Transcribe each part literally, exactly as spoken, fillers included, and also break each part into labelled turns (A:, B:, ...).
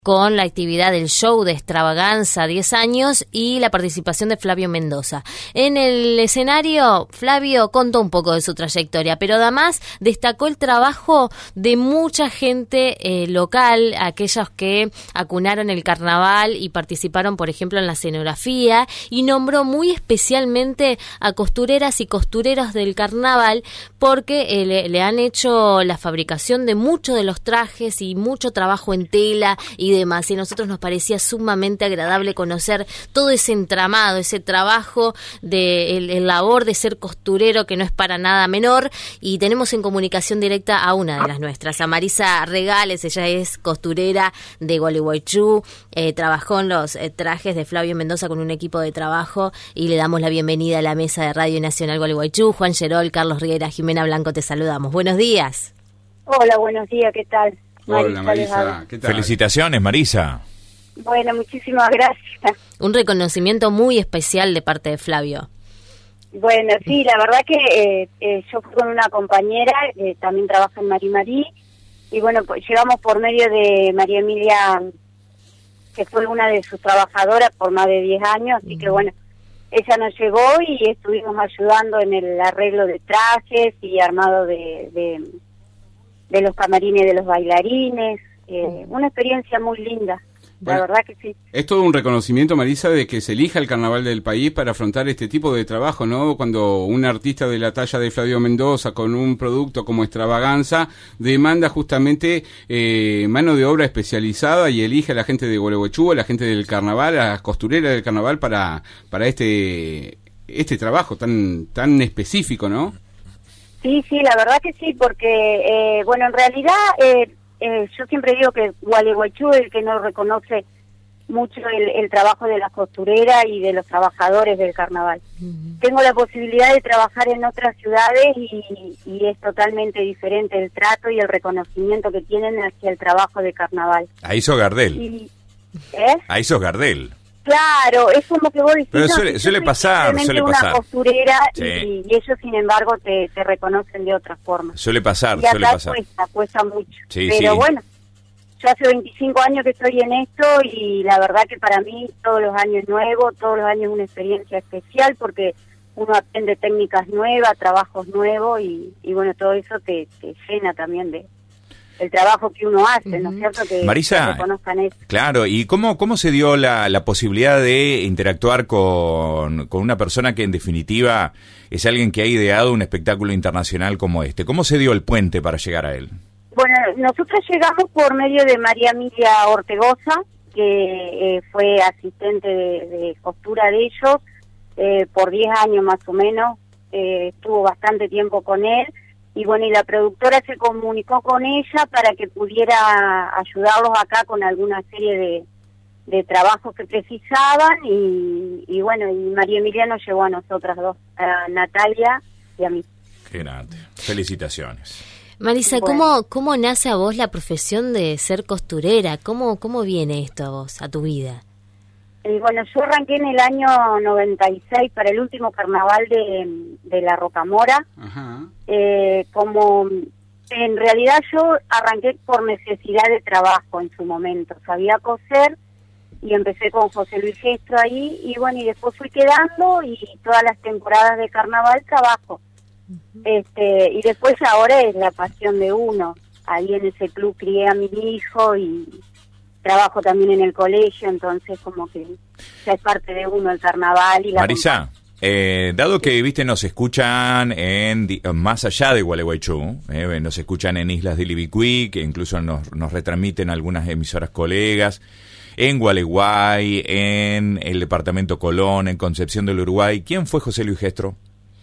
A: con la actividad del show de Extravaganza diez años y la participación de Flavio Mendoza. En el escenario, Flavio contó un poco de su trayectoria, pero además destacó el trabajo de mucha gente eh, local, aquellos que acunaron el carnaval y participaron, por ejemplo, en la escenografía, y nombró muy especialmente a costureras y costureros del carnaval porque eh, le, le han hecho la fabricación de muchos de los trajes y mucho trabajo en tela y demás, y a nosotros nos parecía sumamente agradable conocer todo ese entramado, ese trabajo de el, el labor de ser costurero, que no es para nada menor, y tenemos en comunicación directa a una de las nuestras, a Marisa Regales. Ella es costurera de Gualeguaychú, eh, trabajó en los eh, trajes de Flavio Mendoza con un equipo de trabajo, y le damos la bienvenida a la mesa de Radio Nacional Gualeguaychú. Juan Gerol, Carlos Riera, Jimena Blanco, te saludamos. Buenos días.
B: Hola, buenos días, ¿qué tal?
C: Hola Marisa, ¿qué tal?
D: Felicitaciones, Marisa.
B: Bueno, muchísimas gracias.
A: Un reconocimiento muy especial de parte de Flavio.
B: Bueno, sí, la verdad que eh, eh, yo fui con una compañera que también trabaja en Mari Marí, y bueno, pues llegamos por medio de María Emilia, que fue una de sus trabajadoras por más de diez años, así que bueno, ella nos llevó y estuvimos ayudando en el arreglo de trajes y armado de... de de los camarines de los bailarines, eh, una experiencia muy linda, bueno, la verdad que sí.
C: Es todo un reconocimiento, Marisa, de que se elija el carnaval del país para afrontar este tipo de trabajo, ¿no? Cuando un artista de la talla de Flavio Mendoza, con un producto como Extravaganza, demanda justamente eh, mano de obra especializada y elige a la gente de Gualeguaychú, a la gente del carnaval, a las costureras del carnaval para para este este trabajo tan tan específico, ¿no?
B: Sí, sí, la verdad que sí, porque, eh, bueno, en realidad eh, eh, yo siempre digo que Gualeguaychú es el que no reconoce mucho el, el trabajo de las costureras y de los trabajadores del carnaval. Uh-huh. Tengo la posibilidad de trabajar en otras ciudades y, y es totalmente diferente el trato y el reconocimiento que tienen hacia el trabajo de carnaval.
D: Ahí sos Gardel.
B: Y, ¿eh?
D: Ahí sos Gardel.
B: Claro, es como que vos decís,
D: pero
B: no,
D: suele, suele pasar, suele
B: una
D: pasar.
B: costurera
D: sí.
B: y, y ellos, sin embargo, te, te reconocen de otra forma.
D: Suele pasar,
B: y acá
D: suele pasar.
B: cuesta, cuesta mucho.
D: Sí,
B: pero
D: sí.
B: bueno, yo hace veinticinco años que estoy en esto y la verdad que para mí todos los años es nuevo, todos los años es una experiencia especial porque uno aprende técnicas nuevas, trabajos nuevos y, y bueno, todo eso te, te llena también de... el trabajo que uno hace, ¿no es cierto? Que,
D: Marisa,
B: que reconozcan eso.
D: Claro, ¿y cómo cómo se dio la, la posibilidad de interactuar con, con una persona que en definitiva es alguien que ha ideado un espectáculo internacional como este? ¿Cómo se dio el puente para llegar a él?
B: Bueno, nosotros llegamos por medio de María Emilia Ortegoza, que eh, fue asistente de, de costura de ellos, eh, por diez años más o menos, eh, estuvo bastante tiempo con él. Y bueno, y la productora se comunicó con ella para que pudiera ayudarlos acá con alguna serie de, de trabajos que precisaban y, y bueno, y María Emilia nos llevó a nosotras dos, a Natalia y a mí.
D: Qué grande. Felicitaciones.
A: Marisa,
B: bueno.
A: ¿cómo, ¿cómo nace a vos la profesión de ser costurera? ¿Cómo, cómo viene esto a vos, a tu vida?
B: Y bueno, yo arranqué en el año noventa y seis para el último carnaval de, de la Rocamora.
C: Ajá.
B: Eh, como en realidad yo arranqué por necesidad de trabajo en su momento, sabía coser y empecé con José Luis Gestro ahí y bueno, y después fui quedando y todas las temporadas de carnaval trabajo. Uh-huh. Este, y después ahora es la pasión de uno, ahí en ese club crié a mi hijo y trabajo también en el colegio, entonces como que ya es parte de uno el carnaval y la
D: Marisa, eh, dado que viste nos escuchan en más allá de Gualeguaychú, eh, nos escuchan en Islas de Libicuí, que incluso nos, nos retransmiten algunas emisoras colegas, en Gualeguay, en el departamento Colón, en Concepción del Uruguay. ¿Quién fue José Luis Gestro?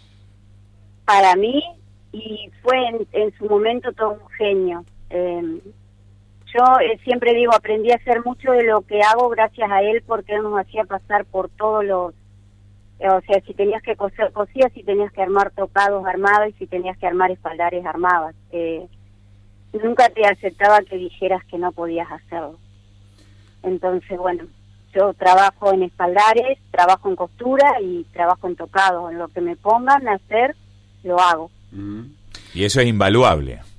B: Para mí, y fue en, en su momento todo un genio. Eh, Yo eh, siempre digo, aprendí a hacer mucho de lo que hago gracias a él porque él nos hacía pasar por todos los... Eh, o sea, si tenías que coser, cosías, si tenías que armar tocados, armabas, y si tenías que armar espaldares, armabas. Eh, nunca te aceptaba que dijeras que no podías hacerlo. Entonces, bueno, yo trabajo en espaldares, trabajo en costura y trabajo en tocados. En lo que me pongan a hacer, lo hago.
D: Y eso es invaluable.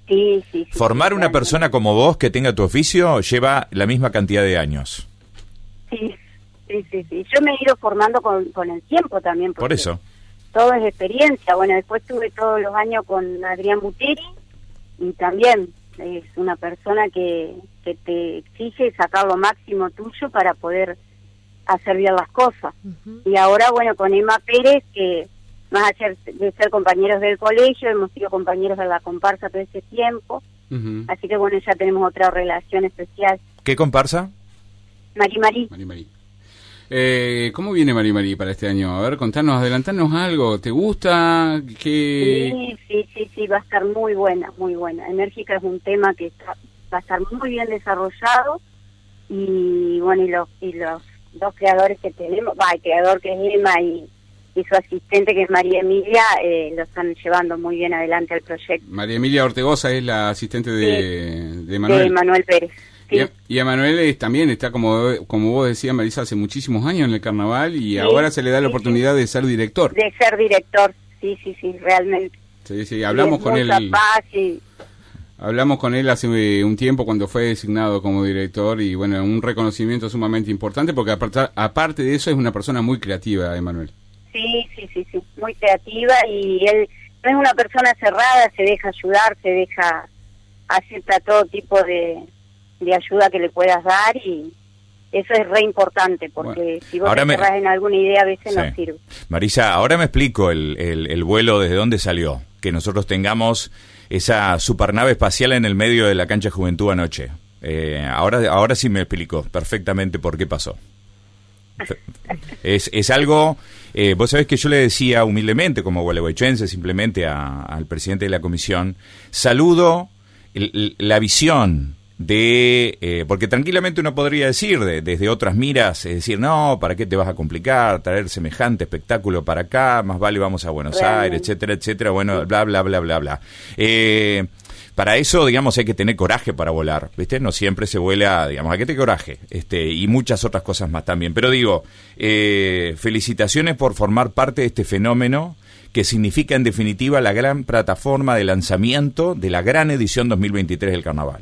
B: Sí, sí, sí.
D: Formar
B: sí,
D: una
B: realmente.
D: persona como vos que tenga tu oficio lleva la misma cantidad de años.
B: Sí, sí, sí, sí. Yo me he ido formando con, con el tiempo también.
D: Por eso.
B: Todo es experiencia. Bueno, después tuve todos los años con Adrián Buteri y también es una persona que, que te exige sacar lo máximo tuyo para poder hacer bien las cosas. Uh-huh. Y ahora, bueno, con Emma Pérez, que más allá de ser compañeros del colegio, hemos sido compañeros de la comparsa todo ese tiempo. Uh-huh. Así que, bueno, ya tenemos otra relación especial.
D: ¿Qué comparsa?
B: Mari Mari.
C: Mari Mari. Eh, ¿Cómo viene Mari Mari para este año? A ver, contanos, adelantanos algo. ¿Te gusta? ¿Qué...
B: Sí, sí, sí, sí, va a estar muy buena, muy buena. Enérgica es un tema que está, va a estar muy bien desarrollado y, bueno, y los, y los dos creadores que tenemos, va, el creador que es Emma y, y su asistente que es María Emilia, eh, lo están llevando muy bien adelante al proyecto.
C: María Emilia Ortegoza es la asistente de, sí, de Manuel.
B: De Manuel Pérez. Sí.
C: Y, y a Manuel es, también está, como como vos decías, Marisa, hace muchísimos años en el carnaval y sí, ahora se le da la sí, oportunidad sí. de ser director.
B: De ser director, sí, sí, sí, realmente.
C: Sí, sí, hablamos con él.
B: Capaz, sí.
C: Hablamos con él hace un tiempo cuando fue designado como director y, bueno, un reconocimiento sumamente importante porque aparte, aparte de eso es una persona muy creativa, Emanuel.
B: Sí, sí, sí, sí, muy creativa y él no es una persona cerrada, se deja ayudar, se deja, acepta todo tipo de... de ayuda que le puedas dar y eso es re importante porque bueno, si vos te me... cerrás en alguna idea a veces sí. no sirve.
D: Marisa, ahora me explico el, el, el vuelo desde dónde salió, que nosotros tengamos esa supernave espacial en el medio de la cancha Juventud anoche. Eh, ahora, ahora sí me explico perfectamente por qué pasó. Es, es algo, eh, vos sabés que yo le decía humildemente como gualeguaychense simplemente a, al presidente de la comisión, saludo el, la visión de, eh, porque tranquilamente uno podría decir de, desde otras miras, es decir, no, ¿para qué te vas a complicar? Traer semejante espectáculo para acá, más vale vamos a Buenos Realmente. Aires, etcétera, etcétera, bueno, bla, bla, bla, bla, bla. Eh, para eso, digamos, hay que tener coraje para volar, ¿viste? No siempre se vuela, digamos, hay que tener coraje, este, y muchas otras cosas más también. Pero digo, eh, felicitaciones por formar parte de este fenómeno que significa en definitiva la gran plataforma de lanzamiento de la gran edición dos mil veintitrés del Carnaval.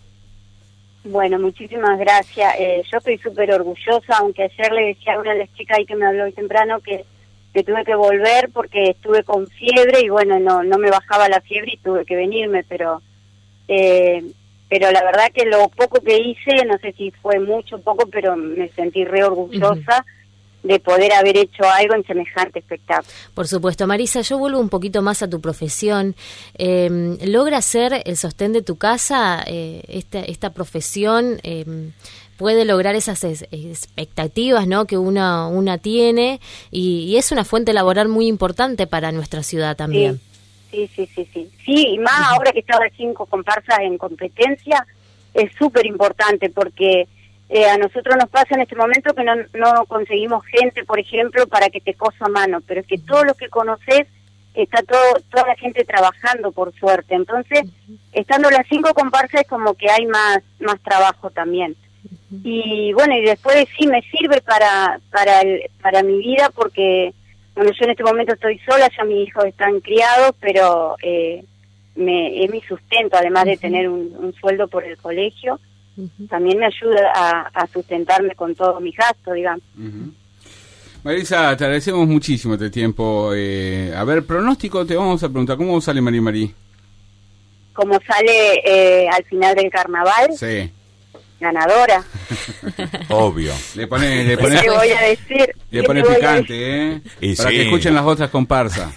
B: Bueno, muchísimas gracias. Eh, yo estoy súper orgullosa, aunque ayer le decía a una de las chicas ahí que me habló hoy temprano que, que tuve que volver porque estuve con fiebre y bueno, no no me bajaba la fiebre y tuve que venirme, pero eh, pero la verdad que lo poco que hice, no sé si fue mucho o poco, pero me sentí re orgullosa. Uh-huh. de poder haber hecho algo en semejante espectáculo.
A: Por supuesto. Marisa, yo vuelvo un poquito más a tu profesión. Eh, ¿Logra ser el sostén de tu casa eh, esta, esta profesión? Eh, ¿Puede lograr esas es, expectativas, ¿no?, que una, una tiene? Y, y es una fuente laboral muy importante para nuestra ciudad también.
B: Sí, sí, sí, sí. Sí, sí y más ahora que estaba cinco comparsas en competencia, es súper importante porque... Eh, a nosotros nos pasa en este momento que no, no conseguimos gente, por ejemplo, para que te cosa a mano, pero es que todos los que conoces, está todo toda la gente trabajando, por suerte. Entonces, uh-huh. estando las cinco comparsas es como que hay más más trabajo también. Uh-huh. Y bueno, y después sí me sirve para para el, para mi vida porque, bueno, yo en este momento estoy sola, ya mis hijos están criados, pero eh, me, es mi sustento, además uh-huh. de tener un, un sueldo por el colegio. Uh-huh. También me ayuda a, a sustentarme con todos mis gastos, digamos.
C: Uh-huh. Marisa, te agradecemos muchísimo este tiempo. Eh, a ver, pronóstico, te vamos a preguntar, ¿cómo sale Mari Mari?
B: ¿Cómo sale eh, al final del carnaval?
C: Sí.
B: Ganadora.
D: Obvio.
C: Le pone, le pone,
B: ¿Qué voy a decir?
C: Le pone picante, ¿eh?
D: Y
C: para
D: sí.
C: que escuchen las otras comparsas.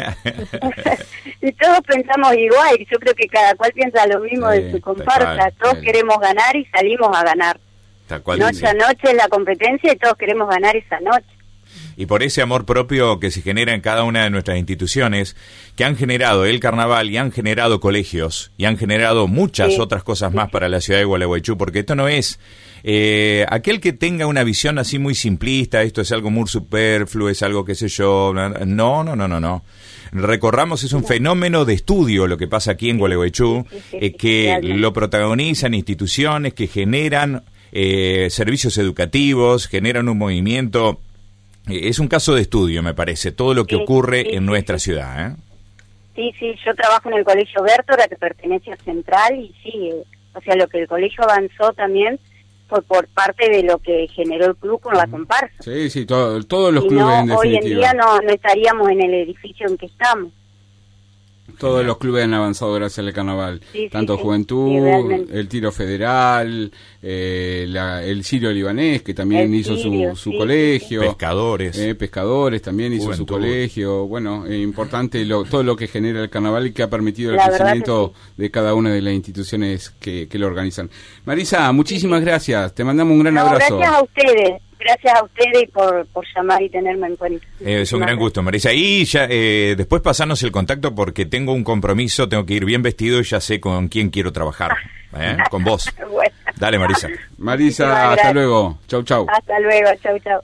B: Y todos pensamos igual, yo creo que cada cual piensa lo mismo sí, de su comparsa. Cual, todos sí. queremos ganar y salimos a ganar.
D: Tal cual
B: noche
D: sí.
B: a noche es la competencia y todos queremos ganar esa noche.
D: Y por ese amor propio que se genera en cada una de nuestras instituciones, que han generado el carnaval y han generado colegios y han generado muchas sí. otras cosas más para la ciudad de Gualeguaychú, porque esto no es eh, aquel que tenga una visión así muy simplista, esto es algo muy superfluo, es algo qué sé yo, no, no, no, no, no. Recorramos, es un fenómeno de estudio lo que pasa aquí en Gualeguaychú, sí, sí, sí, eh, que sí, lo protagonizan instituciones que generan eh, servicios educativos, generan un movimiento. Es un caso de estudio, me parece, todo lo que sí, ocurre sí, en nuestra
B: sí.
D: ciudad, ¿eh?
B: Sí, sí, yo trabajo en el Colegio Bertora, que pertenece a Central, y sí, eh, o sea, lo que el colegio avanzó también fue por parte de lo que generó el club con la comparsa.
C: Sí, sí, todo, todos los
B: si
C: clubes
B: no,
C: en definitiva.
B: hoy en día no, no estaríamos en el edificio en que estamos.
C: Todos los clubes han avanzado gracias al carnaval,
B: sí,
C: tanto
B: sí,
C: Juventud,
B: sí,
C: el Tiro Federal, eh, la, el Sirio Libanés, que también
B: el
C: hizo
B: Sirio,
C: su, su
B: sí,
C: colegio.
B: sí, sí.
D: Pescadores.
C: Eh, pescadores también hizo
D: Juventud.
C: su colegio. Bueno, eh, importante lo, todo lo que genera el carnaval y que ha permitido el
B: La verdad
C: crecimiento
B: que
C: de cada una de las instituciones que, que lo organizan. Marisa, muchísimas gracias. Te mandamos un gran
B: No,
C: abrazo.
B: gracias a ustedes. Gracias a ustedes por, por llamar y tenerme en cuenta.
D: Eh, es un gran gusto, Marisa. Y ya eh, después pasanos el contacto porque tengo un compromiso, tengo que ir bien vestido y ya sé con quién quiero trabajar. ¿eh? Con vos.
B: Bueno.
D: Dale, Marisa.
C: Marisa,
B: Muchísimas
C: hasta
B: gracias.
C: luego. Chau, chau.
B: Hasta luego, chau, chau.